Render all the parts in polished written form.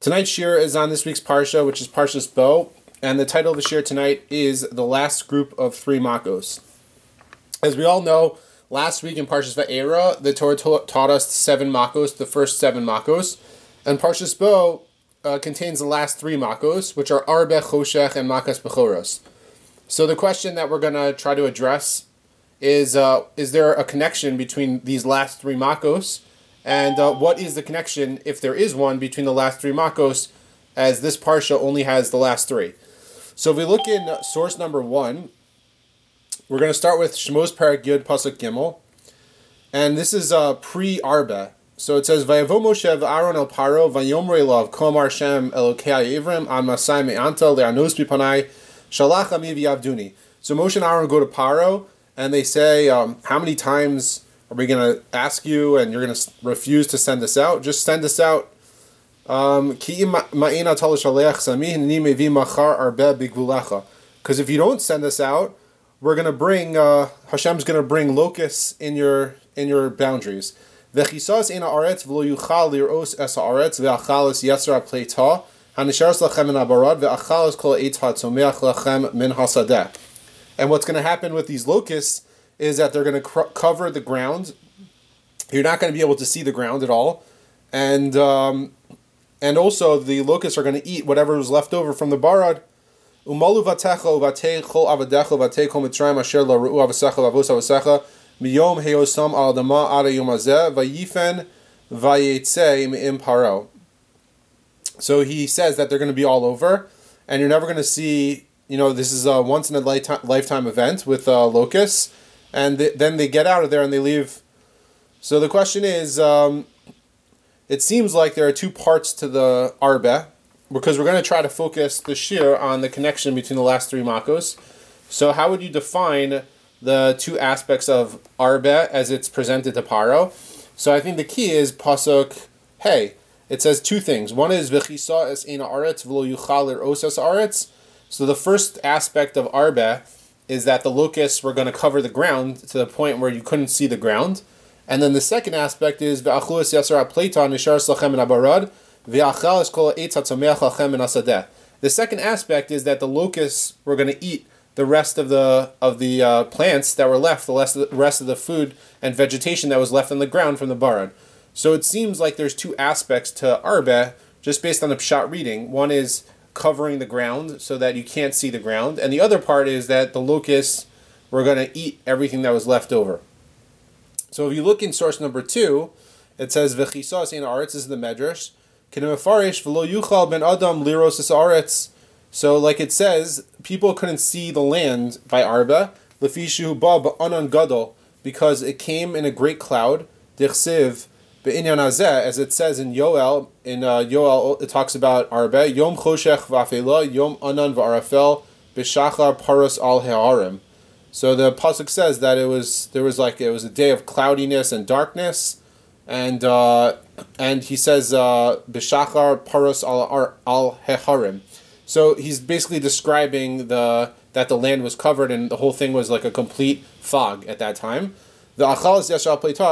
Tonight's shir is on this week's parsha, which is Parshas Bo, and the title of the shir tonight is the last group of three makos. As we all know, last week in Parshas Va'era, the Torah taught us seven makos, the first seven makos, and Parshas Bo contains the last three makos, which are Arbe, Choshech, and Makas Bechoros. So the question that we're going to try to address is there a connection between these last three makos? And what is the connection, if there is one, between the last three makos, as this parsha only has the last three? So if we look in source number 1, we're going to start with Shemos Perek Yud Pasuk Gimel, and this is pre-Arba. So it says, "Vayavo Moshe v'Aaron el Paro vayomrei elav Kol Amar Hashem Elokei Yivrim Ad Masai Me'anta Le'anos Bipanai Shalach Ami V'Yavduni." So Moshe and Aaron go to Paro, and they say, how many times are we going to ask you and you're going to refuse to send us out? Just send us out. Because if you don't send us out, we're going to bring, Hashem's going to bring locusts in your boundaries. So he says in and what's going to happen with these locusts is that they're going to cover the ground. You're not going to be able to see the ground at all. And also the locusts are going to eat whatever was left over from the barad. Umalu vatecho vatei chol avadecho vatei kol mitzrayim asher la ru'u avasecha vavos avasecha miyom heyosam al adama ada yom hazeh vayifen vayetze me'im paro. So he says that they're going to be all over, and you're never going to see, this is a once in a lifetime event with locusts, and then they get out of there and they leave. So the question is, it seems like there are two parts to the Arba, because we're going to try to focus the shir on the connection between the last three makos. So how would you define the two aspects of Arba as it's presented to Paro? So I think the key is Pasuk Hey. It says two things. One is V'chisa es eina aretz v'lo yuchal lir'os es aretz. So the first aspect of Arba is that the locusts were going to cover the ground to the point where you couldn't see the ground. And then the second aspect is V'achlu es yasar ha'pleita nishar slachem en abarad v'achal es kol ha'etz hatzomeach lachem en hasadeh. The second aspect is that the locusts were going to eat the rest of the plants that were left, the rest of the food and vegetation that was left on the ground from the barad. So it seems like there's two aspects to Arba, just based on the Pshat reading. One is covering the ground so that you can't see the ground, and the other part is that the locusts were going to eat everything that was left over. So if you look in source number 2, it says, V'chisas in aretz is the Medrash, K'nemefarish v'lo yuchal ben adam liros es aretz. So like it says, people couldn't see the land by Arba, L'fishu ba ba'anan gadol, because it came in a great cloud, Dichsiv, as it says in Yoel, it talks about Arba, Yom Choshech Vafela, Yom Anan V'Arafel, B'Shachar Paros Al He'arim. So the pasuk says that it was a day of cloudiness and darkness, and he says B'Shachar Paros Al He'arim. So he's basically describing that the land was covered and the whole thing was like a complete fog at that time. So we see from the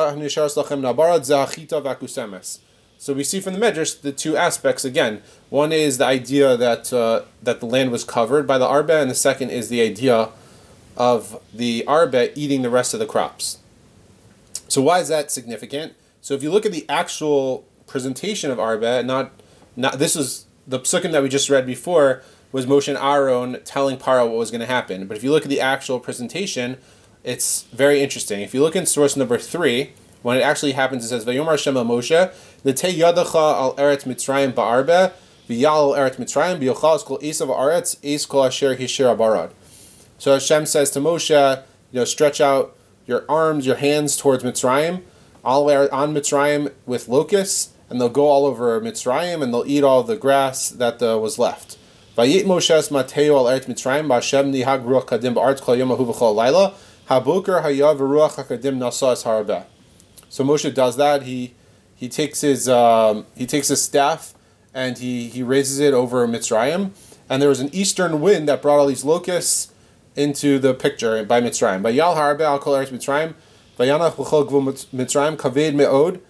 Medrash the two aspects again. One is the idea that the land was covered by the Arba, and the second is the idea of the Arba eating the rest of the crops. So why is that significant? So if you look at the actual presentation of Arba, not this is the psukim that we just read before was Moshe and Aaron telling Paro what was going to happen. But if you look at the actual presentation, it's very interesting. If you look in source number 3, when it actually happens, it says, Vayomar Hashem el Moshe, L'tei yadacha al eretz Mitzrayim ba'arbe, v'yal al eretz Mitzrayim, v'yochal es kol esav aretz, es kol asher hishir abarad. So Hashem says to Moshe, stretch out your arms, your hands towards Mitzrayim, all on Mitzrayim with locusts, and they'll go all over Mitzrayim, and they'll eat all the grass that was left. Vayit Moshe es mateo al eretz Mitzrayim, ba'Hashem nihag ruach kadim ba'aretz kol yom ahu v'chol laila, Haboker hayav ruach hakadim nasas harabeh. So Moshe does that. He takes his staff and he raises it over Mitzrayim, and there was an eastern wind that brought all these locusts into the picture by Mitzrayim. Vayal harabeh al kol eretz Mitzrayim, vayanach l'chol gvul Mitzrayim kaved me'od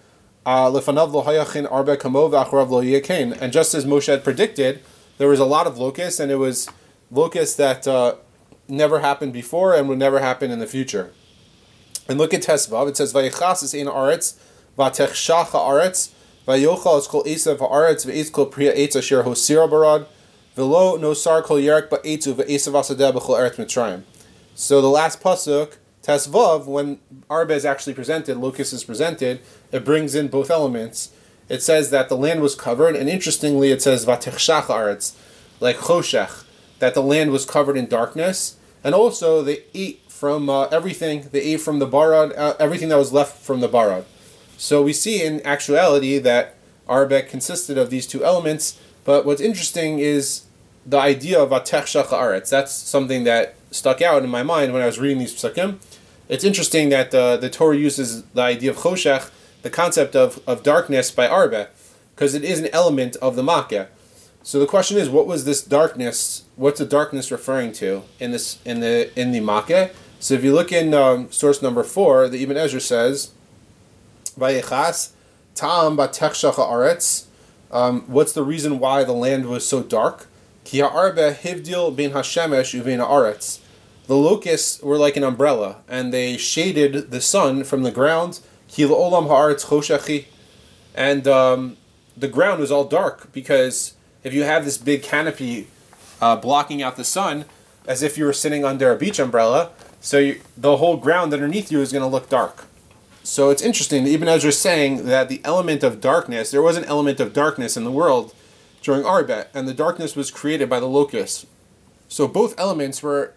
Lefanav lo hayachin arbe kamo v'acharav lo yekain. And just as Moshe had predicted, there was a lot of locusts, and it was locusts that never happened before and would never happen in the future. And look at Tesvav. It says, "Vayichas es ein aretz, vatechshach haaretz, vayochal es kol esav haaretz, ve'etz kol priya etz asher hosira barad, velo nosar kol yerek ba'etzu ve'esav asadeh b'chol eretz Mitzrayim." So the last pasuk, Tesvav, when Arba is actually presented, locust is presented, it brings in both elements. It says that the land was covered, and interestingly, it says vatechshach haaretz, like choshech, that the land was covered in darkness, and also they ate from everything. They ate from the barad, everything that was left from the barad. So we see in actuality that Arba consisted of these two elements, but what's interesting is the idea of vatechshach haaretz. That's something that stuck out in my mind when I was reading these psukim. It's interesting that the Torah uses the idea of choshech, the concept of darkness by Arba, because it is an element of the Makkah. So the question is, what was this darkness? What's the darkness referring to in the Makkah? So if you look in source number 4, the Ibn Ezra says, "Vayichas ta'am batechshach haaretz." What's the reason why the land was so dark? Ki ha'arba hivdil bin hashemesh uvein haaretz. The locusts were like an umbrella, and they shaded the sun from the ground. Ki la'olam haaretz choshechi, and the ground was all dark, because if you have this big canopy blocking out the sun, as if you were sitting under a beach umbrella, so the whole ground underneath you is going to look dark. So it's interesting that Ibn Ezra is saying that the element of darkness, there was an element of darkness in the world during Arbet, and the darkness was created by the locusts. So both elements were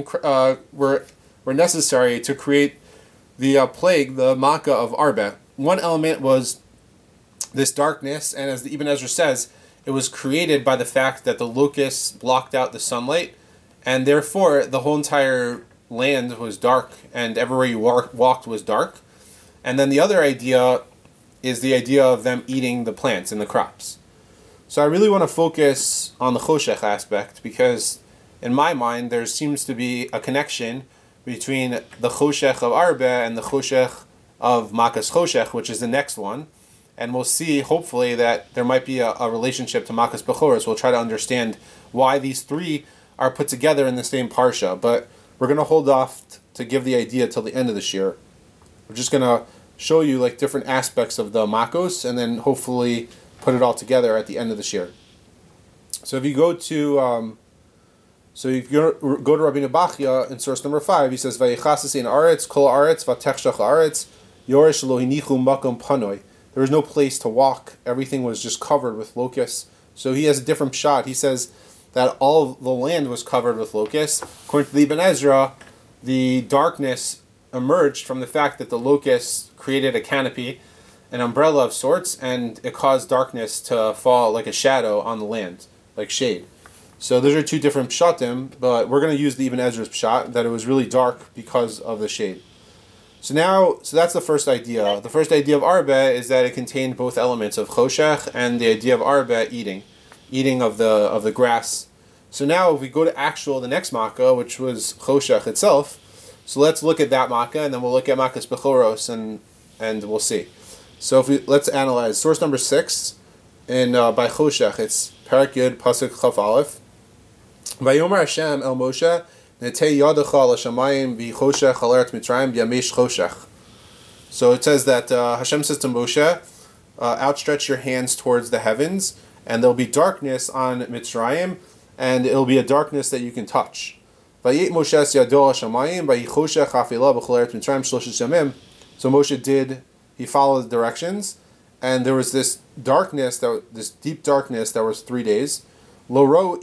necessary to create the plague, the Makkah of Arbet. One element was this darkness, and as the Ibn Ezra says, it was created by the fact that the locusts blocked out the sunlight, and therefore the whole entire land was dark, and everywhere you walked was dark. And then the other idea is the idea of them eating the plants and the crops. So I really want to focus on the choshech aspect, because in my mind there seems to be a connection between the choshech of Arba and the choshech of Makas Choshech, which is the next one. And we'll see, hopefully, that there might be a relationship to Makas Bechoros. We'll try to understand why these three are put together in the same parsha. But we're going to hold off to give the idea till the end of this year. We're just going to show you like different aspects of the Makos, and then hopefully put it all together at the end of this year. So if you go to Rabbeinu Bachya in source number 5, he says, "Vayichas in aretz kol aretz vatechshach aretz yoresh lo hinichu makom panoi." There was no place to walk. Everything was just covered with locusts. So he has a different shot. He says that all the land was covered with locusts. According to the Ibn Ezra, the darkness emerged from the fact that the locusts created a canopy, an umbrella of sorts, and it caused darkness to fall like a shadow on the land, like shade. So those are two different pshatim, but we're going to use the Ibn Ezra's pshat, that it was really dark because of the shade. So that's the first idea. The first idea of Arba is that it contained both elements of choshech and the idea of Arba, eating of the grass. So now if we go to the next Makkah, which was choshech itself, so let's look at that Makkah, and then we'll look at Makkah's Bechoros, and we'll see. So let's analyze source number 6 in by choshech. It's Parak Yud Pasuk Chaf Aleph. Vayomer Hashem el Moshe. So it says that Hashem says to Moshe, outstretch your hands towards the heavens, and there'll be darkness on Mitzrayim, and it'll be a darkness that you can touch. So Moshe he followed the directions, and there was this darkness, this deep darkness that was 3 days. So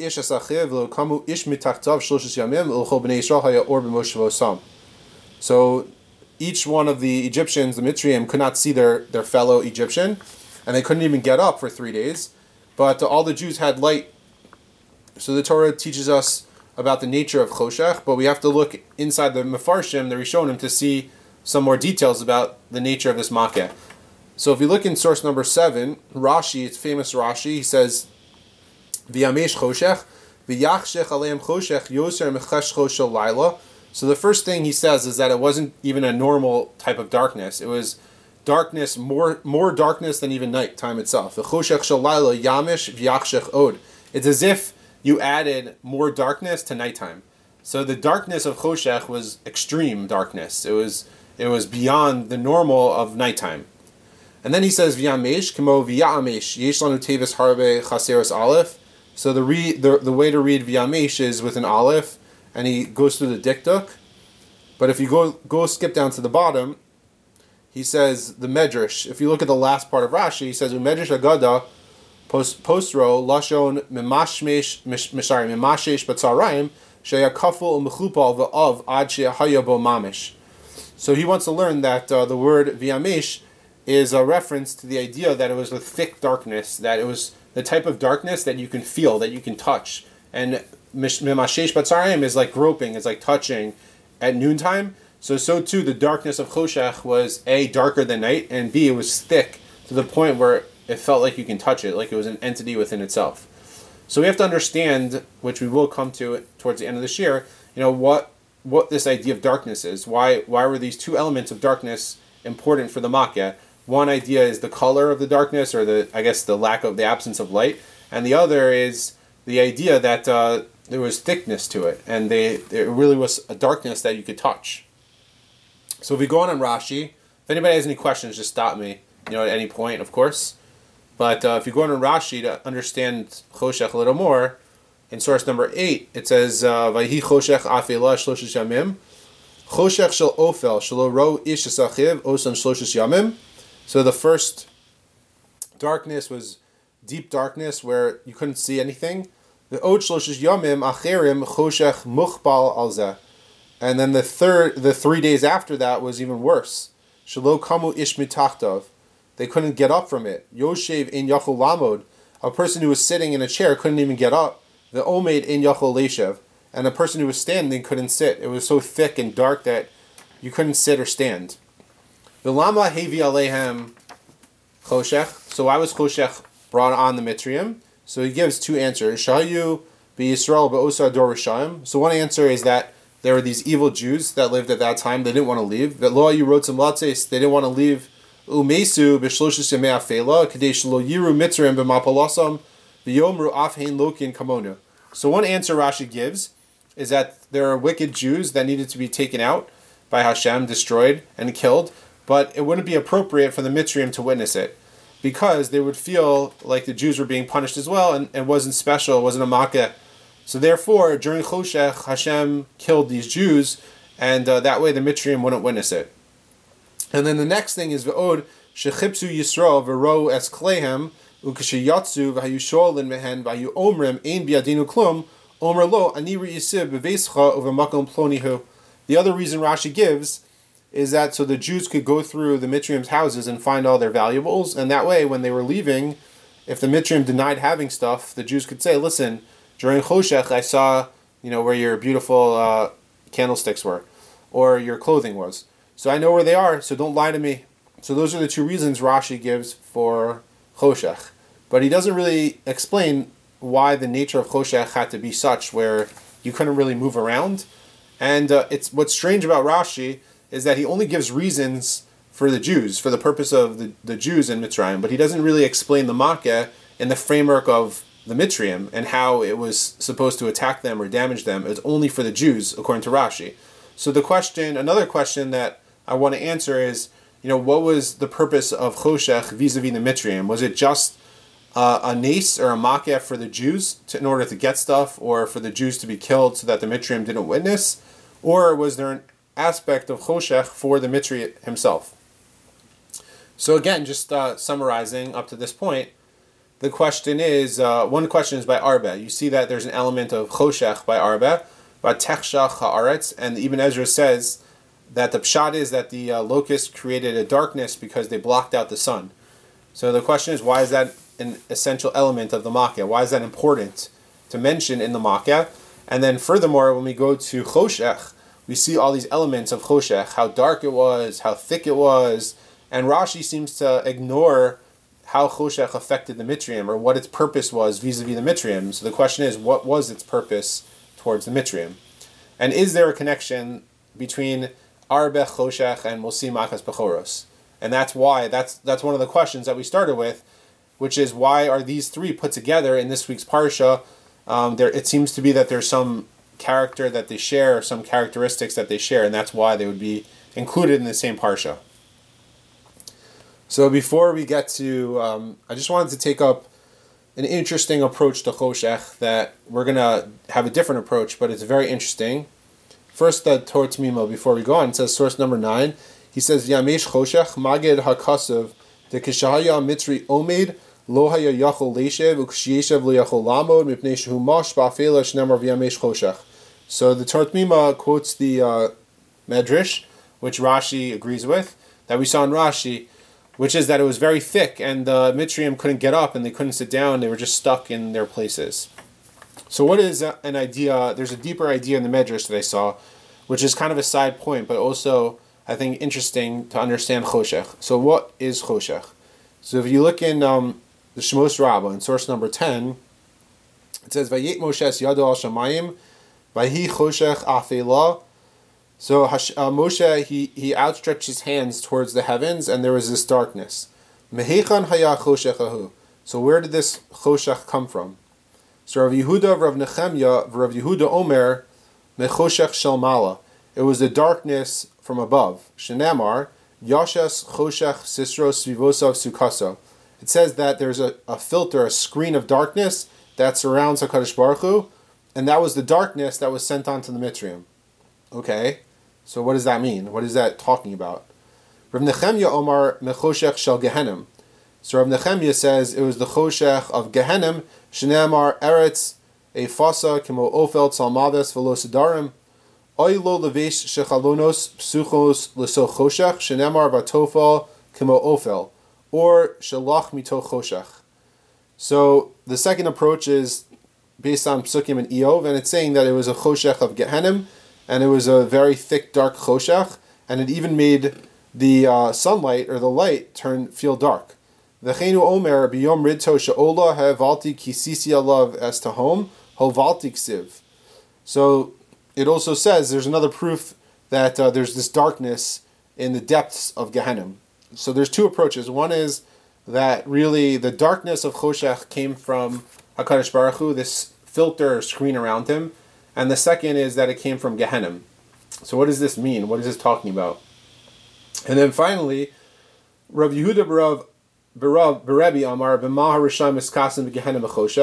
each one of the Egyptians, the Mitzrayim, could not see their fellow Egyptian, and they couldn't even get up for 3 days. But all the Jews had light. So the Torah teaches us about the nature of Choshech, but we have to look inside the Mefarshim, the Rishonim, to see some more details about the nature of this Makkah. So if you look in source number 7, Rashi, it's famous Rashi, he says, V'yamesh choshech, v'yachshech aleim choshech, yoser mechesh choshel laila. So the first thing he says is that it wasn't even a normal type of darkness. It was darkness, more darkness than even night time itself. The choshech shel laila yamish v'yachshech od. It's as if you added more darkness to nighttime. So the darkness of choshech was extreme darkness. It was beyond the normal of nighttime. And then he says v'yamesh kemo v'yamesh yesh lanu tevis harbe chaseros aleph. So the way to read v'yamesh is with an aleph, and he goes through the dikduk. But if you go skip down to the bottom, he says the medrash. If you look at the last part of Rashi, he says medrash agada postro lashon mimashesh batzarayim sheya kaful umechupal v'av ad shehaya bo mamish. So he wants to learn that the word v'yamesh is a reference to the idea that it was a thick darkness, that it was the type of darkness that you can feel, that you can touch. And mimashesh batzarayim is like groping, it's like touching at noontime. So too the darkness of choshech was A, darker than night, and B, it was thick to the point where it felt like you can touch it, like it was an entity within itself. So we have to understand, which we will come to towards the end of this year, what this idea of darkness is. Why were these two elements of darkness important for the Makkah? One idea is the color of the darkness, or the absence of light, and the other is the idea that there was thickness to it, and it really was a darkness that you could touch. So if we go on Rashi, if anybody has any questions, just stop me, at any point, of course. But if you go on Rashi to understand choshech a little more, in source number 8, it says, Vayhi choshech afela shloshes yamim, choshech shel ofel shelo ro ish esachiv osam shloshes yamim. So the first darkness was deep darkness where you couldn't see anything. The od shloshes yamim acherim choshech muchbal alzeh. And then the 3 days after that was even worse. Shelo kamu ish mitachtov. They couldn't get up from it. Yoshev in yachol lamod. A person who was sitting in a chair couldn't even get up. The omed in yachol leshev. And a person who was standing couldn't sit. It was so thick and dark that you couldn't sit or stand. The lama hevi alehem choshech. So why was choshech brought on the Mitzrayim? So he gives two answers. Shayu be Yisrael be'osa dor rishayim. So one answer is that there were these evil Jews that lived at that time. They didn't want to leave. That lo ayu rotzim latzes. They didn't want to leave. Umesu b'shloshes yamei afela kadei shelo yiru Mitzrayim b'mapalasam v'yomru afhein lokin kamonu. So one answer Rashi gives is that there are wicked Jews that needed to be taken out by Hashem, destroyed and killed, but it wouldn't be appropriate for the Mitzrayim to witness it, because they would feel like the Jews were being punished as well, and it wasn't special, it wasn't a makkah. So therefore, during Choshech, Hashem killed these Jews, and that way the Mitzrayim wouldn't witness it. And then the next thing is V'od shechipsu Yisrael v'ro es klehem ukashiyatsu v'hayushol mehen v'hayu omrim ein biadinu klum omer lo ani re'yisib b'veischa uv'makom plonihu. The other reason Rashi gives is that so the Jews could go through the Mitzrayim's houses and find all their valuables, and that way when they were leaving, if the Mitzrayim denied having stuff, the Jews could say, listen, during Choshech I saw, where your beautiful candlesticks were, or your clothing was. So I know where they are, so don't lie to me. So those are the two reasons Rashi gives for Choshech. But he doesn't really explain why the nature of Choshech had to be such where you couldn't really move around. And it's what's strange about Rashi is that he only gives reasons for the Jews, for the purpose of the Jews in Mitzrayim, but he doesn't really explain the Makkah in the framework of the Mitzrayim and how it was supposed to attack them or damage them. It's only for the Jews, according to Rashi. So another question that I want to answer is, what was the purpose of Choshech vis-a-vis the Mitzrayim? Was it just a nace or a Makkah for the Jews in order to get stuff, or for the Jews to be killed so that the Mitzrayim didn't witness? Or was there an aspect of Choshech for the Mitzri himself? So again, just summarizing up to this point, the question is, one question is by Arba. You see that there's an element of Choshech by Arba, by Techshach Haaretz, and Ibn Ezra says that the pshat is that the locust created a darkness because they blocked out the sun. So the question is, why is that an essential element of the Makkah? Why is that important to mention in the Makkah? And then furthermore, when we go to Choshech, we see all these elements of Choshech, how dark it was, how thick it was, and Rashi seems to ignore how Choshech affected the Mitzrayim, or what its purpose was vis-a-vis the Mitzrayim. So the question is, what was its purpose towards the Mitzrayim? And is there a connection between Arbe Choshech and Mosi Makas Bechoros? And that's why, that's one of the questions that we started with, which is why are these three put together in this week's Parsha? It seems to be that there's some character that they share, some characteristics that they share, and that's why they would be included in the same Parsha. So before we get to, I just wanted to take up an interesting approach to Choshech, that we're going to have a different approach, but it's very interesting. First, the Torah T'mima, before we go on, it says, source number 9, he says, Yamesh Choshech, Magid HaKasav, the Kishahaya Mitzri Omed, Lo Haya Yachol Leishev, Ukshiyeshev Lo Yachol Lamod, Mipnei Shehu Mosh, Ba'afela Shnemar V'Yamesh Choshech. So the Torah T'mima quotes the Medrash, which Rashi agrees with, that we saw in Rashi, which is that it was very thick, and the Mitzrayim couldn't get up, and they couldn't sit down, they were just stuck in their places. So what is an idea? There's a deeper idea in the Medrash that I saw, which is kind of a side point, but also, I think, interesting to understand Choshech. So what is Choshech? So if you look in the Shmos Rabbah, in source number 10, it says, Vayet Moshe Yado al Shamayim, Vahi Choshech Afela. So Moshe, he outstretched his hands towards the heavens, and there was this darkness. Mehechan haya choshechahu. So where did this choshech come from? So Rav Yehuda, Rav Nechemya, Rav Yehuda Omer, mechoshech shel mala. It was the darkness from above. Shenamar, yashas choshech sisro svivosav sukasa. It says that there's a filter, a screen of darkness that surrounds HaKadosh Baruch Hu, and that was the darkness that was sent onto the Mitzrayim. Okay. So what does that mean? What is that talking about? Rav Nechemya Omar mechoshech shel Gehenim. So Rav Nechemya says it was the choshech of Gehenim, Shnei Eretz Efasa Kimo Ofel Tzalmades Velo Sedarim, Oy Lo Levesh Shechalonos Psuchos Leso Choshech, Shnei Vatofel Kimo Ofel, or Shalach Mito Choshech. So the second approach is based on Psukim and Eov, and it's saying that it was a choshech of Gehenim, and it was a very thick, dark choshech, and it even made the sunlight or the light feel dark. V'cheinu omer biyom ridto she'ola ha'valti kisisi alav es tahom hovalti ksiv. So it also says there's another proof that there's this darkness in the depths of Gehenim. So there's two approaches. One is that really the darkness of choshech came from HaKadosh Baruch Hu, this filter or screen around him. And the second is that it came from Gehenim. So what does this mean? What is this talking about? And then finally, Rav Yehuda Berebi Amar B'mah HaRishayim Eskasim B'Gehenim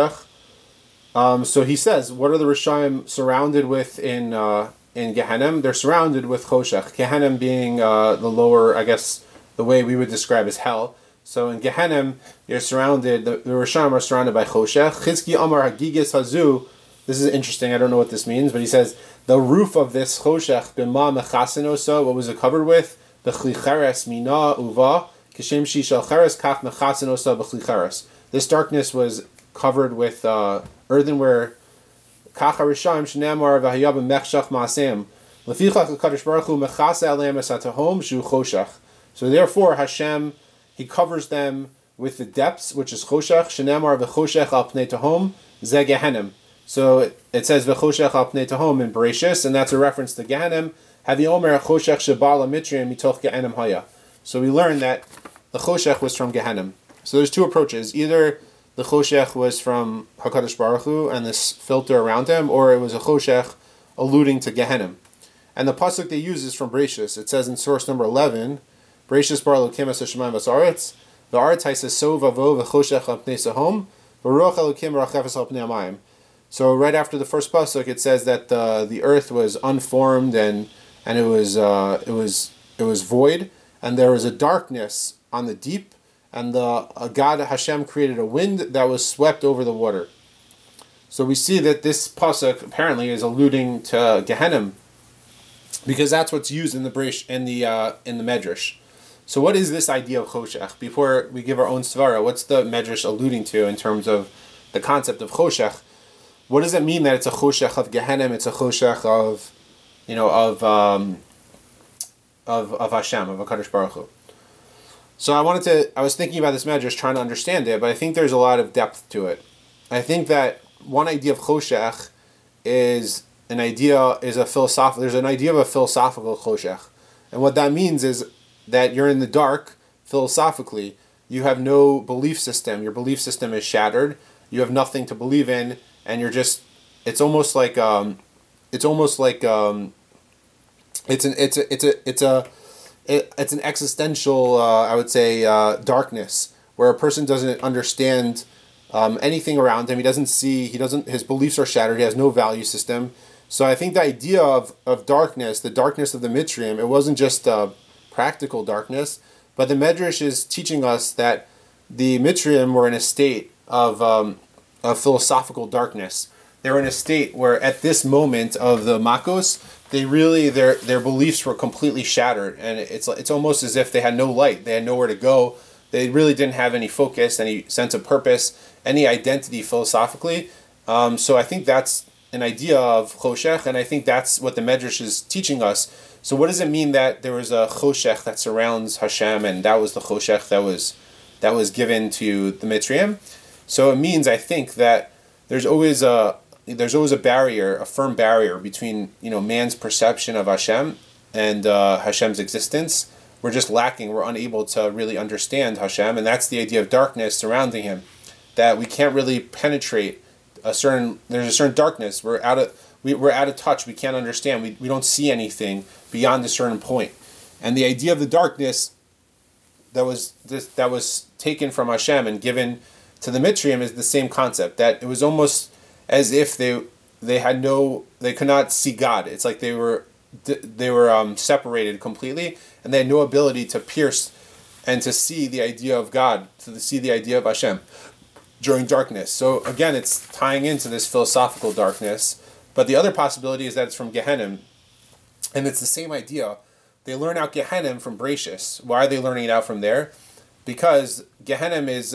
B'choshech. So he says, what are the Rishayim surrounded with in Gehenim? They're surrounded with Choshech. Gehenim being the lower, I guess, the way we would describe as hell. So in Gehenim, you're surrounded, the Rishayim are surrounded by Choshech. Chizki Amar Hagigis Hazu. This is interesting, I don't know what this means, but he says, the roof of this choshech, b'ma mechasenosa, what was it covered with? B'chli cheres mina uva, kishem shi shel cheres kach mechasenosa b'chli cheres. This darkness was covered with earthenware, kach harishayim shenamar v'haya b'mechshach ma'asem. Lefichach HaKadosh Baruch Hu mechase aleim es hatahom shu choshech. So therefore Hashem, He covers them with the depths, which is choshech, shenamar v'choshech al pnei tahom, ze Gehenim. So it says v'choshech al pnei tahom in Bereshis, and that's a reference to Gehenim. Havi omer choshech shebala mitzrayim mitoch Gehenim haya. So we learn that the choshech was from Gehenim. So there's two approaches. Either the choshech was from HaKadosh Baruch Hu and this filter around him, or it was a choshech alluding to Gehenim. And the pasuk they use is from Bereshis. It says in source number 11, Bereshis bar Elokim es hashamayim v'aretz, v'aretz ha'iseh so v'avo v'choshech al pnei sahom, v'ruach Elokim rachefes al pnei hamayim. So right after the first pasuk, it says that the earth was unformed and it was void, and there was a darkness on the deep, and God Hashem created a wind that was swept over the water. So we see that this pasuk apparently is alluding to Gehenim, because that's what's used in the Medrash. So what is this idea of choshech? Before we give our own svara, what's the Medrash alluding to in terms of the concept of choshech? What does it mean that it's a choshech of Gehenim? It's a choshech of Hashem, of HaKadosh Baruch Hu. So I was thinking about this Medrash, trying to understand it, but I think there's a lot of depth to it. I think that one idea of choshech there's an idea of a philosophical choshech. And what that means is that you're in the dark, philosophically. You have no belief system. Your belief system is shattered. You have nothing to believe in, and you're just. It's almost like. It's almost like. It's an existential. I would say darkness where a person doesn't understand anything around him. He doesn't see. He doesn't. His beliefs are shattered. He has no value system. So I think the idea of darkness, the darkness of the Mitzrayim, it wasn't just practical darkness. But the Medrash is teaching us that the Mitzrayim were in a state of philosophical darkness. They were in a state where, at this moment of the Makos, they really their beliefs were completely shattered, and it's almost as if they had no light. They had nowhere to go. They really didn't have any focus, any sense of purpose, any identity philosophically. So I think that's an idea of Choshech, and I think that's what the Medrash is teaching us. So what does it mean that there was a Choshech that surrounds Hashem, and that was the Choshech that was given to the Mitzrayim? So it means, I think, that there's always a barrier, a firm barrier between man's perception of Hashem and Hashem's existence. We're just lacking. We're unable to really understand Hashem, and that's the idea of darkness surrounding Him. That we can't really penetrate there's a certain darkness. We're out of touch. We can't understand. We don't see anything beyond a certain point. And the idea of the darkness that was taken from Hashem and given to the Mitzrayim is the same concept. That it was almost as if they could not see God. It's like they were separated completely, and they had no ability to pierce and to see the idea of God, to see the idea of Hashem during darkness. So again, it's tying into this philosophical darkness. But the other possibility is that it's from Gehenna, and it's the same idea. They learn out Gehenna from Bereshis. Why are they learning it out from there? Because Gehenna is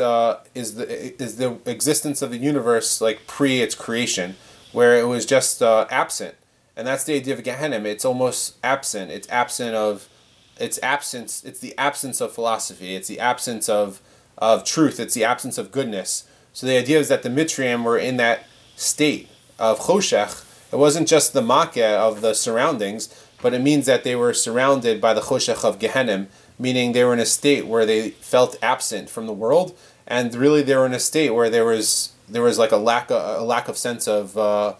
the existence of the universe like pre its creation, where it was just absent, and that's the idea of Gehenna. It's almost absent. It's the absence of philosophy. It's the absence of truth. It's the absence of goodness. So the idea is that the Mitzrayim were in that state of Choshech. It wasn't just the Makeh of the surroundings, but it means that they were surrounded by the Choshech of Gehenna, meaning they were in a state where they felt absent from the world, and really they were in a state where there was like a lack of sense of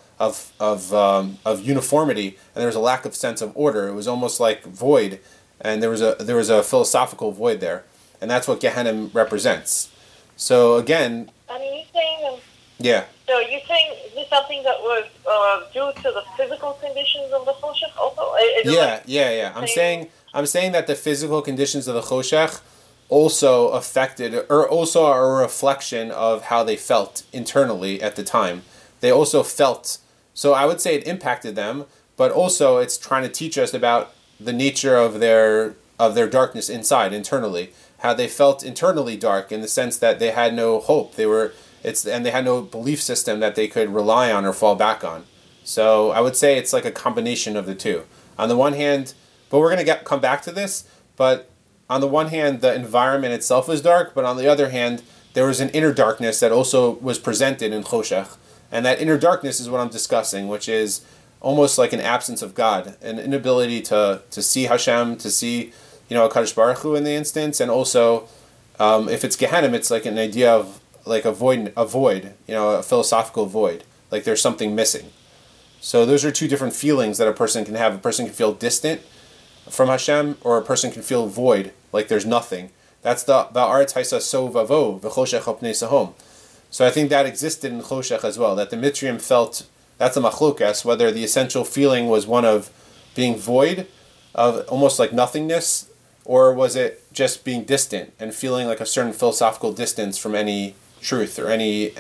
uniformity, and there was a lack of sense of order. It was almost like void, and there was a philosophical void there, and that's what Gehenna represents. So again, you're saying, yeah. So you're saying this is something that was due to the physical conditions of the Choshech also? Yeah. I'm saying that the physical conditions of the Choshech also affected, or also are a reflection of how they felt internally at the time. They also felt, so I would say it impacted them, but also it's trying to teach us about the nature of their darkness inside, internally. How they felt internally dark in the sense that they had no hope. And they had no belief system that they could rely on or fall back on. So I would say it's like a combination of the two. On the one hand, but we're going to come back to this, but on the one hand, the environment itself was dark, but on the other hand, there was an inner darkness that also was presented in Choshech. And that inner darkness is what I'm discussing, which is almost like an absence of God, an inability to see Hashem, to see HaKadosh Baruch Hu in the instance, and also if it's Gehenna, it's like an idea of like a void, a philosophical void, like there's something missing. So those are two different feelings that a person can have. A person can feel distant from Hashem, or a person can feel void, like there's nothing. That's the Aretz Haisa So Vavo v'Choshech Hopnei Sahom. So I think that existed in Choshech as well. That the Mitzrayim felt, that's a machlokas, whether the essential feeling was one of being void, of almost like nothingness, or was it just being distant and feeling like a certain philosophical distance from any truth or any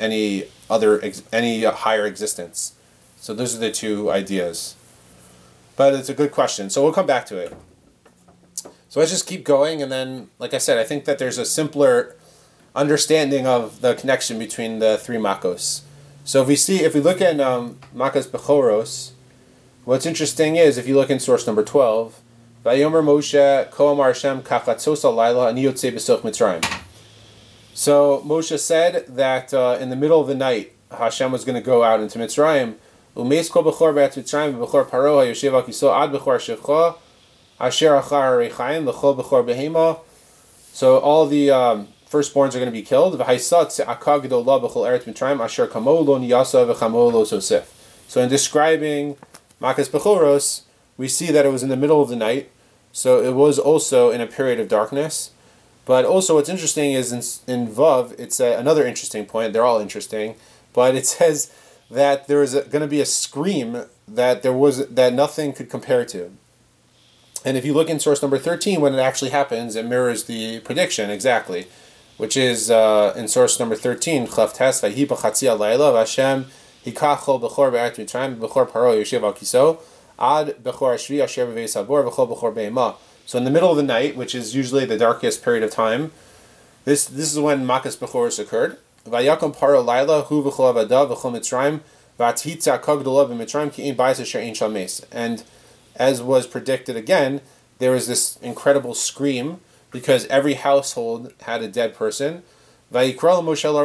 higher existence. So those are the two ideas. But it's a good question. So we'll come back to it. So let's just keep going, and then, like I said, I think that there's a simpler understanding of the connection between the three Makos. So if we look at Makos Bechoros, what's interesting is, if you look in source number 12, Vayomer Moshe Ko Amar Hashem Kachatzos Alayla Ani Yotzei B'Soch Mitzrayim. So Moshe said that in the middle of the night, Hashem was going to go out into Mitzrayim. Umeis Kol Bechor Be'at Mitzrayim Bechor Paro HaYoshev Al Kiso Ad Bechor Shevcha Asher Achar Reichaim L'Chol Bechor Behema So all the firstborns are going to be killed. So in describing Makas Bechoros, we see that it was in the middle of the night, so it was also in a period of darkness. But also what's interesting is in Vav, it's another interesting point, they're all interesting, but it says that there is going to be a scream that nothing could compare to. And if you look in source number 13, when it actually happens, it mirrors the prediction exactly, which is in source number 13, Chlaf Tes, Vayhi b'chatzi alayla, Vashem hikach chol b'chor be'at mitzrayim, b'chor paro yoshev al kiso, ad b'chor ashvi asher b'vei sabor, v'chol b'chor be'ema. So in the middle of the night, which is usually the darkest period of time, this is when Makas Bechoros occurred. Vayakom paro layla, hu v'chol avadav, v'chol mitzrayim, v'athitza kog dolav b'mitzrayim, ki'in b'ais asher ein shal mes. And as was predicted again, there was this incredible scream because every household had a dead person. And Paro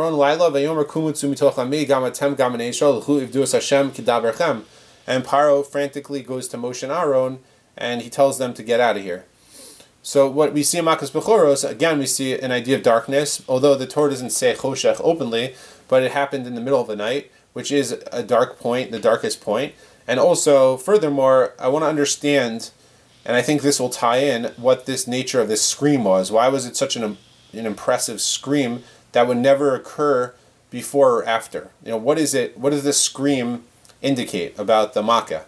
frantically goes to Moshe and Aaron and he tells them to get out of here. So what we see in Makas Bechoros, again we see an idea of darkness, although the Torah doesn't say Choshech openly, but it happened in the middle of the night, which is a dark point, the darkest point. And also, furthermore, I want to understand, and I think this will tie in, what this nature of this scream was. Why was it such an impressive scream that would never occur before or after? What is it? What does this scream indicate about the Makkah?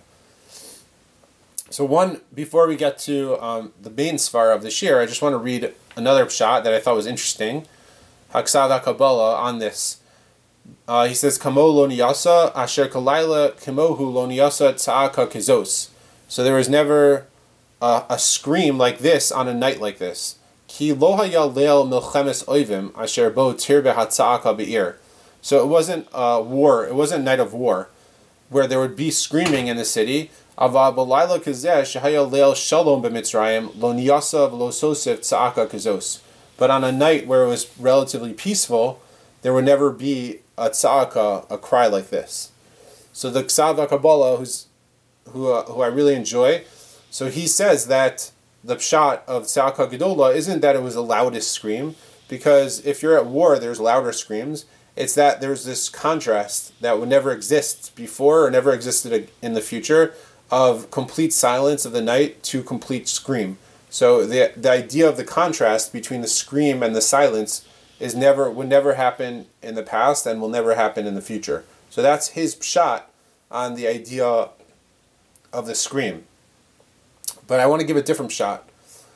So before we get to the main svar of the shir, I just want to read another pshat that I thought was interesting. Haksav HaKabbalah on this. He says, "Kamo lo niyasa asher kalayla kimohu lo niyasa tza'aka kizos." So there was never a scream like this on a night like this. Ki lo haya leil milchemes oivim asher bo tirbe hatza'aka be'ir. So it wasn't war. It wasn't a night of war, where there would be screaming in the city. Ava b'layla kizeh shehaya leil shalom b'mitzrayim lo niyasa v'lo sosif tza'aka kizos. But on a night where it was relatively peaceful, there would never be a tza'aka, a cry like this. So the Ksav HaKabbalah, who I really enjoy, so he says that the pshat of tza'aka gedola isn't that it was the loudest scream, because if you're at war, there's louder screams. It's that there's this contrast that would never exist before or never existed in the future of complete silence of the night to complete scream. So the idea of the contrast between the scream and the silence would never happen in the past and will never happen in the future. So that's his pshat on the idea of the scream. But I want to give a different shot.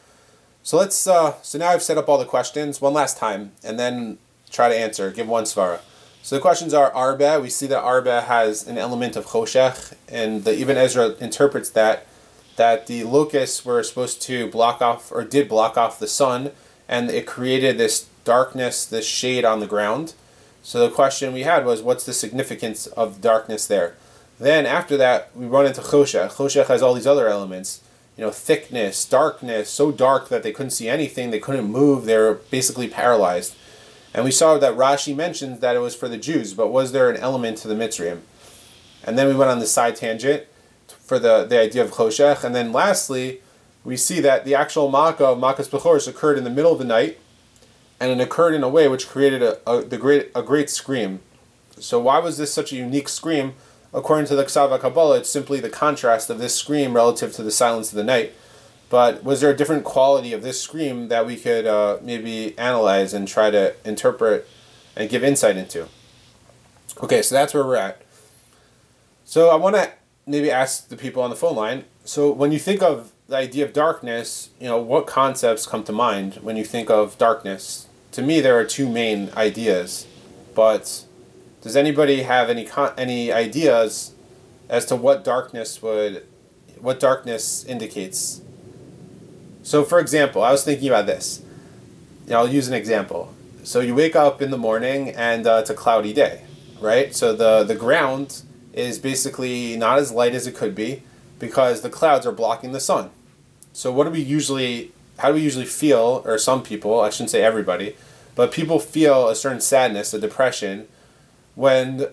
So let's. So now I've set up all the questions one last time, and then try to answer. Give one svara. So the questions are Arba. We see that Arba has an element of Choshech, and the Ibn Ezra interprets that the locusts were supposed to block off, or did block off the sun, and it created this darkness, this shade on the ground. So the question we had was, what's the significance of darkness there? Then after that, we run into Choshech. Choshech has all these other elements, thickness, darkness, so dark that they couldn't see anything, they couldn't move, they were basically paralyzed. And we saw that Rashi mentions that it was for the Jews, but was there an element to the Mitzrayim? And then we went on the side tangent for the idea of Choshech. And then lastly, we see that the actual Makkah of Makas Bechoros occurred in the middle of the night, and it occurred in a way which created a great scream. So why was this such a unique scream? According to the Ksav HaKabbalah, it's simply the contrast of this scream relative to the silence of the night. But was there a different quality of this scream that we could maybe analyze and try to interpret and give insight into? Okay, so that's where we're at. So I want to maybe ask the people on the phone line, so when you think of the idea of darkness, what concepts come to mind when you think of darkness? To me, there are two main ideas, but does anybody have any ideas as to what darkness indicates? So, for example, I was thinking about this. I'll use an example. So you wake up in the morning and it's a cloudy day, right? So the ground is basically not as light as it could be because the clouds are blocking the sun. So how do we usually feel, or some people, I shouldn't say everybody, but people feel a certain sadness, a depression, when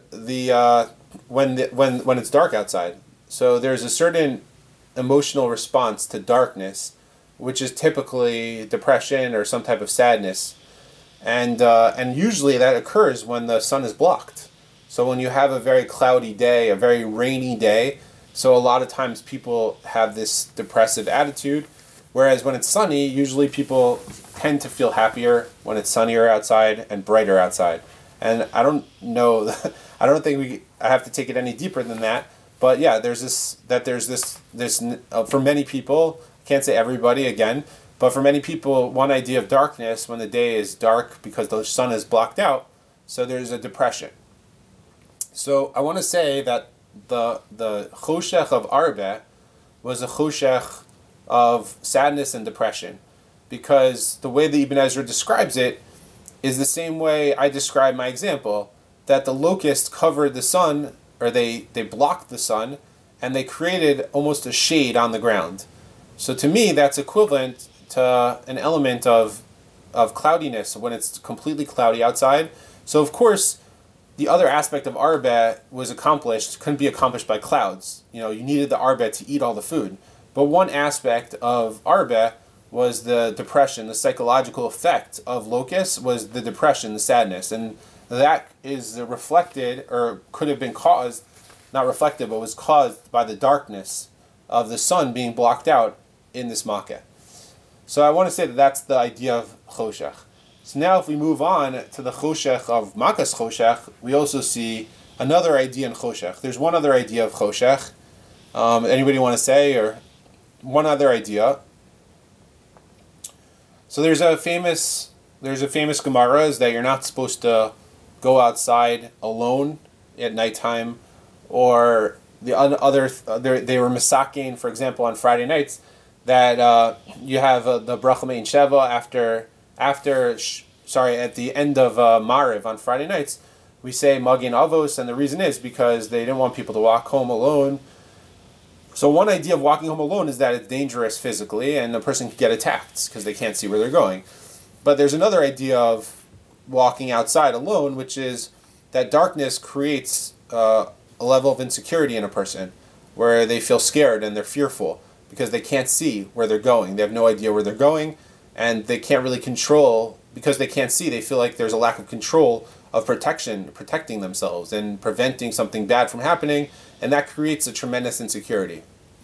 it's dark outside. So there's a certain emotional response to darkness which is typically depression or some type of sadness. And usually that occurs when the sun is blocked. So when you have a very cloudy day, a very rainy day, so a lot of times people have this depressive attitude, whereas when it's sunny, usually people tend to feel happier when it's sunnier outside and brighter outside. And I don't know, I don't think I have to take it any deeper than that, but yeah, there's this for many people, can't say everybody again, but for many people, one idea of darkness when the day is dark because the sun is blocked out, so there's a depression. So I want to say that the choshech of Arbe was a choshech of sadness and depression, because the way the Ibn Ezra describes it is the same way I describe my example, that the locusts covered the sun, or they blocked the sun, and they created almost a shade on the ground. So to me, that's equivalent to an element of cloudiness when it's completely cloudy outside. So of course, the other aspect of Arbe couldn't be accomplished by clouds. You needed the Arbe to eat all the food. But one aspect of Arbe was the depression, the psychological effect of locusts was the depression, the sadness. And that is reflected, or could have been caused, not reflected, but was caused by the darkness of the sun being blocked out in this Makkah. So I want to say that that's the idea of Choshech. So now if we move on to the Choshech of Makkah's Choshech, we also see another idea in Choshech. There's one other idea of Choshech. Anybody want to say, or one other idea? So there's a famous Gemara is that you're not supposed to go outside alone at nighttime, or the other they were misakein, for example, on Friday nights, that you have the bracha mein sheva at the end of Mariv on Friday nights, we say Magin Avos, and the reason is because they didn't want people to walk home alone. So one idea of walking home alone is that it's dangerous physically, and a person could get attacked because they can't see where they're going. But there's another idea of walking outside alone, which is that darkness creates a level of insecurity in a person, where they feel scared and they're fearful because they can't see where they're going. They have no idea where they're going, and they can't really control, because they can't see, they feel like there's a lack of control of protecting themselves and preventing something bad from happening, and that creates a tremendous insecurity.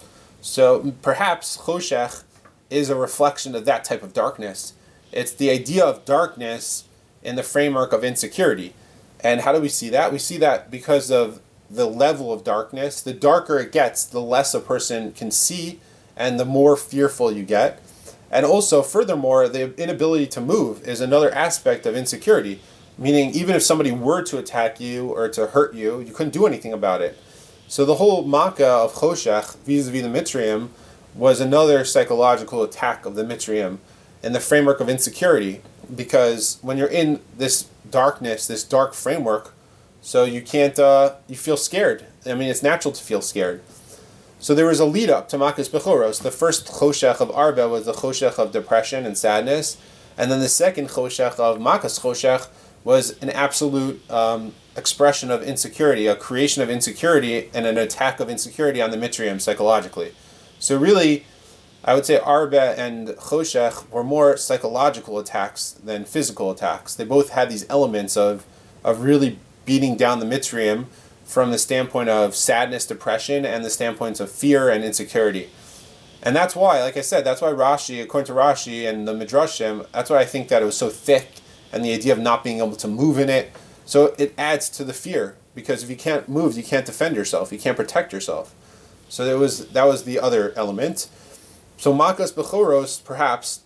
So perhaps Choshech is a reflection of that type of darkness. It's the idea of darkness in the framework of insecurity. And how do we see that? We see that because of the level of darkness. The darker it gets, the less a person can see, and the more fearful you get. And also, furthermore, the inability to move is another aspect of insecurity. Meaning, even if somebody were to attack you or to hurt you, you couldn't do anything about it. So the whole Makkah of Choshech vis-a-vis the Mitzrayim was another psychological attack of the Mitzrayim in the framework of insecurity. Because when you're in this darkness, this dark framework, so you can't, you feel scared. I mean, it's natural to feel scared. So there was a lead up to Makkah's Bechoros. The first Choshech of Arbe was the Choshech of depression and sadness. And then the second Choshech of Makkah's Choshech was an absolute expression of insecurity, a creation of insecurity, and an attack of insecurity on the Mitzrayim psychologically. So really, I would say Arbe and Choshech were more psychological attacks than physical attacks. They both had these elements of really beating down the Mitzrayim from the standpoint of sadness, depression, and the standpoints of fear and insecurity. And that's why, like I said, that's why Rashi, according to Rashi and the Midrashim, that's why I think that it was so thick, and the idea of not being able to move in it. So it adds to the fear, because if you can't move, you can't defend yourself, you can't protect yourself. So that was the other element. So Makkah's Bechoros, perhaps,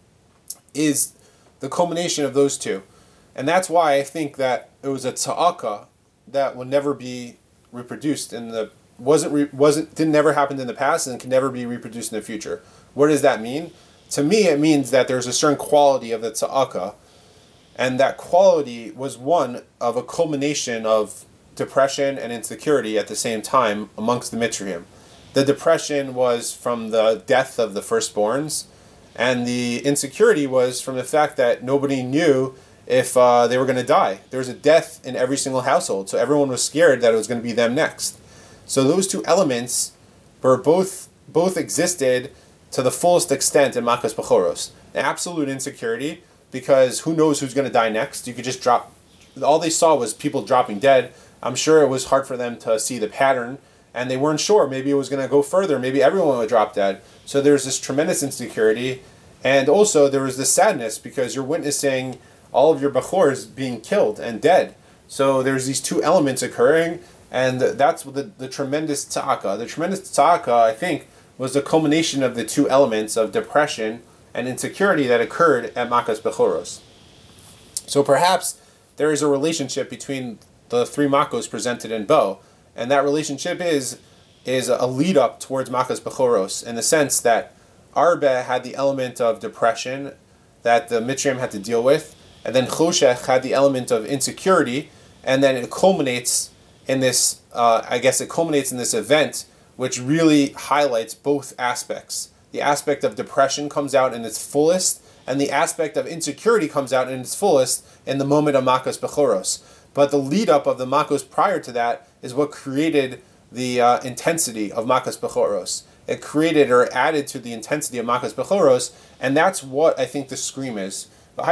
is the culmination of those two. And that's why I think that it was a tza'aka that will never be reproduced didn't never happen in the past and can never be reproduced in the future. What does that mean? To me, it means that there's a certain quality of the tza'aka, and that quality was one of a culmination of depression and insecurity at the same time amongst the Mitzrayim. The depression was from the death of the firstborns, and the insecurity was from the fact that nobody knew if they were going to die. There was a death in every single household, so everyone was scared that it was going to be them next. So those two elements were both existed to the fullest extent in Makas Bechoros. Absolute insecurity, because who knows who's going to die next. You could just drop. All they saw was people dropping dead. I'm sure it was hard for them to see the pattern, and they weren't sure. Maybe it was going to go further. Maybe everyone would drop dead. So there's this tremendous insecurity, and also there was this sadness because you're witnessing all of your Bechors being killed and dead. So there's these two elements occurring, and that's the tremendous tzaka. The tremendous tzaka, I think, was the culmination of the two elements of depression and insecurity that occurred at Makas Bechoros. So perhaps there is a relationship between the three Makos presented in Bo, and that relationship is a lead up towards Makas Bechoros, in the sense that Arbe had the element of depression that the Mitzrayim had to deal with, and then Choshech had the element of insecurity, and then it culminates in this, it culminates in this event which really highlights both aspects. The aspect of depression comes out in its fullest, and the aspect of insecurity comes out in its fullest in the moment of Makas Bechoros. But the lead-up of the Makos prior to that is what created the intensity of Makas Bechoros. It created or added to the intensity of Makas Bechoros, and that's what I think the scream is.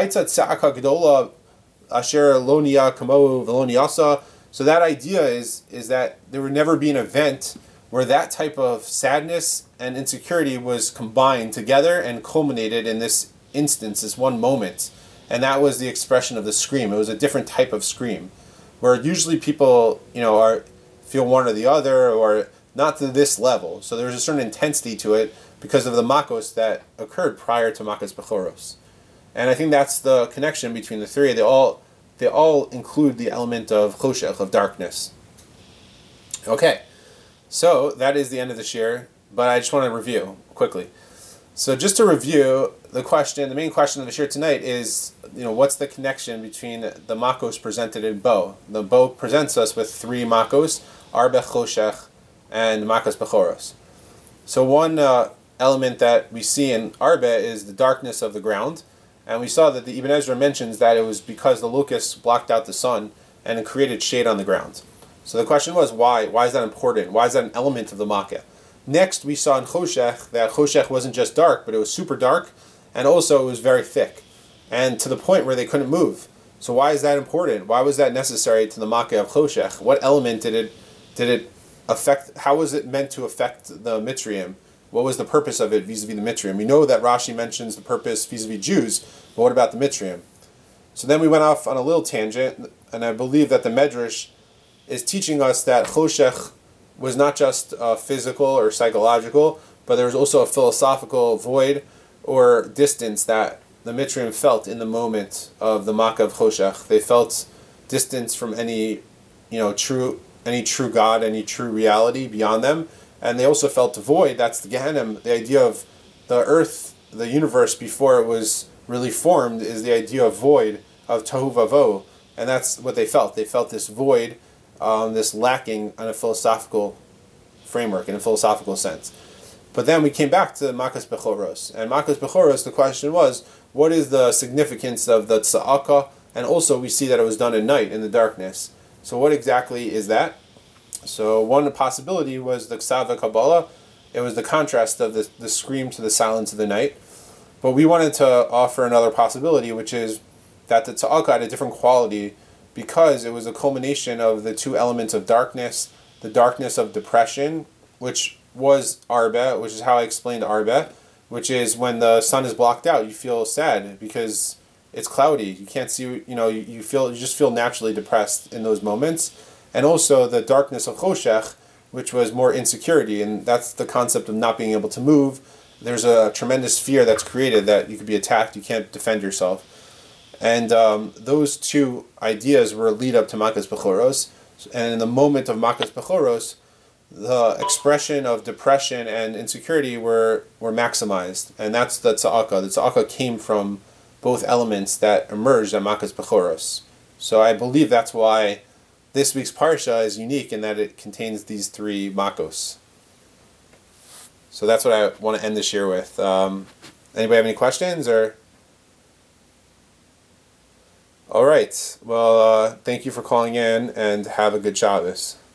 So that idea is that there would never be an event where that type of sadness and insecurity was combined together and culminated in this instance, this one moment. And that was the expression of the scream. It was a different type of scream, where usually people, feel one or the other, or not to this level. So there's a certain intensity to it because of the Makos that occurred prior to Makas Bechoros. And I think that's the connection between the three. They all include the element of Choshech, of darkness. Okay, so that is the end of the shir, but I just want to review quickly. So just to review, the main question of the shir tonight is, what's the connection between the Makos presented in Bo? The Bo presents us with three Makos, Arbe, Choshech, and Makas Bechoros. So one element that we see in Arbe is the darkness of the ground, and we saw that the Ibn Ezra mentions that it was because the locusts blocked out the sun and it created shade on the ground. So the question was, why? Why is that important? Why is that an element of the Makkah? Next, we saw in Choshech that Choshech wasn't just dark, but it was super dark, and also it was very thick, and to the point where they couldn't move. So why is that important? Why was that necessary to the Makkah of Choshech? What element did it affect? How was it meant to affect the Mitzrayim? What was the purpose of it vis-a-vis the Mitzrayim? We know that Rashi mentions the purpose vis-a-vis Jews, but what about the Mitzrayim? So then we went off on a little tangent, and I believe that the Medrash is teaching us that Choshech was not just physical or psychological, but there was also a philosophical void or distance that the Mitzrayim felt in the moment of the Makkah of Choshech. They felt distance from any true God, any true reality beyond them. And they also felt the void. That's the Gehenim. The idea of the earth, the universe before it was really formed, is the idea of void, of tohu vavohu. And that's what they felt. They felt this void, this lacking on a philosophical framework, in a philosophical sense. But then we came back to Makas Bechoros. And Makas Bechoros, the question was, what is the significance of the tza'aka? And also we see that it was done at night, in the darkness. So what exactly is that? So one possibility was the Ksav Kabbalah. It was the contrast of the scream to the silence of the night. But we wanted to offer another possibility, which is that the tza'aka had a different quality because it was a culmination of the two elements of darkness, the darkness of depression, which was Arbe, which is how I explained Arbe, which is when the sun is blocked out, you feel sad because it's cloudy. You can't see, you just feel naturally depressed in those moments. And also the darkness of Choshech, which was more insecurity, and that's the concept of not being able to move. There's a tremendous fear that's created that you could be attacked, you can't defend yourself. And those two ideas were a lead up to Makas Bechoros. And in the moment of Makas Bechoros, the expression of depression and insecurity were maximized. And that's the tza'aka. The tza'aka came from both elements that emerged at Makas Bechoros. So I believe that's why this week's Parsha is unique in that it contains these three Makos. So that's what I want to end this year with. Anybody have any questions? Or? All right. Well, thank you for calling in, and have a good Shabbos.